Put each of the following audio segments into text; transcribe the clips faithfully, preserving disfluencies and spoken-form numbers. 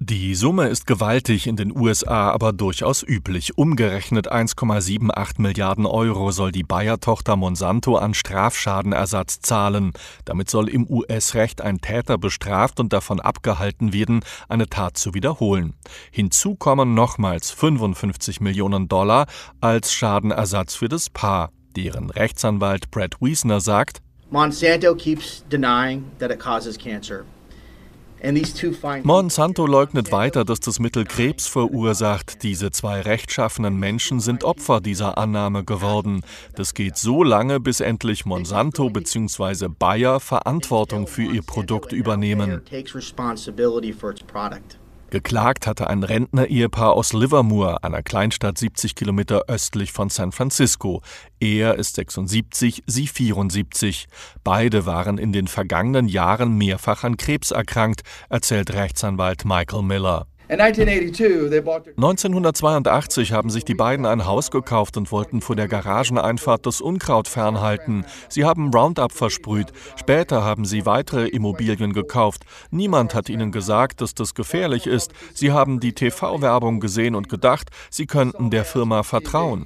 Die Summe ist gewaltig in den U S A, aber durchaus üblich. Umgerechnet eins Komma achtundsiebzig Milliarden Euro soll die Bayer-Tochter Monsanto an Strafschadenersatz zahlen. Damit soll im U S-Recht ein Täter bestraft und davon abgehalten werden, eine Tat zu wiederholen. Hinzu kommen nochmals fünfundfünfzig Millionen Dollar als Schadenersatz für das Paar. Deren Rechtsanwalt Brad Wiesner sagt: Monsanto keeps denying that it causes cancer. Monsanto leugnet weiter, dass das Mittel Krebs verursacht. Diese zwei rechtschaffenen Menschen sind Opfer dieser Annahme geworden. Das geht so lange, bis endlich Monsanto bzw. Bayer Verantwortung für ihr Produkt übernehmen. Geklagt hatte ein Rentner-Ehepaar aus Livermore, einer Kleinstadt siebzig Kilometer östlich von San Francisco. Er ist sechsundsiebzig, sie vierundsiebzig. Beide waren in den vergangenen Jahren mehrfach an Krebs erkrankt, erzählt Rechtsanwalt Michael Miller. neunzehnhundertzweiundachtzig haben sich die beiden ein Haus gekauft und wollten vor der Garageneinfahrt das Unkraut fernhalten. Sie haben Roundup versprüht. Später haben sie weitere Immobilien gekauft. Niemand hat ihnen gesagt, dass das gefährlich ist. Sie haben die T V-Werbung gesehen und gedacht, sie könnten der Firma vertrauen.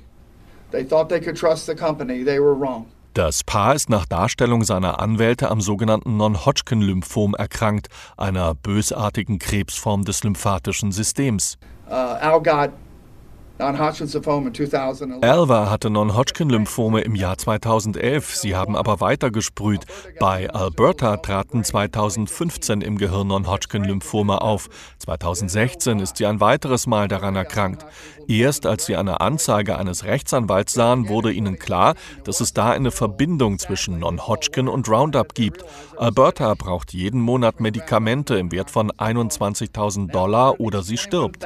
Das Paar ist nach Darstellung seiner Anwälte am sogenannten Non-Hodgkin-Lymphom erkrankt, einer bösartigen Krebsform des lymphatischen Systems. Uh, Al got Non-Hodgkin lymphoma in zweitausendelf. Al hatte Non-Hodgkin-Lymphome im Jahr zweitausendelf. Sie haben aber weiter gesprüht. Bei Alberta traten zweitausendfünfzehn im Gehirn Non-Hodgkin-Lymphome auf. zweitausendsechzehn ist sie ein weiteres Mal daran erkrankt. Erst als sie eine Anzeige eines Rechtsanwalts sahen, wurde ihnen klar, dass es da eine Verbindung zwischen Non-Hodgkin und Roundup gibt. Alberta braucht jeden Monat Medikamente im Wert von einundzwanzigtausend Dollar oder sie stirbt.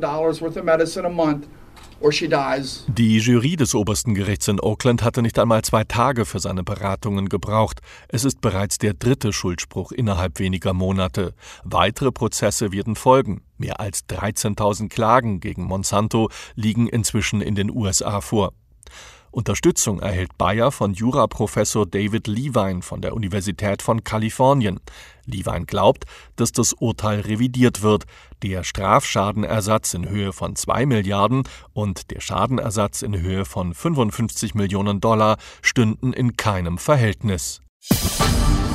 Die Jury des obersten Gerichts in Oakland hatte nicht einmal zwei Tage für seine Beratungen gebraucht. Es ist bereits der dritte Schuldspruch innerhalb weniger Monate. Weitere Prozesse werden folgen. Mehr als dreizehntausend Klagen gegen Monsanto liegen inzwischen in den U S A vor. Unterstützung erhält Bayer von Juraprofessor David Levine von der Universität von Kalifornien. Levine glaubt, dass das Urteil revidiert wird. Der Strafschadenersatz in Höhe von zwei Milliarden und der Schadenersatz in Höhe von fünfundfünfzig Millionen Dollar stünden in keinem Verhältnis.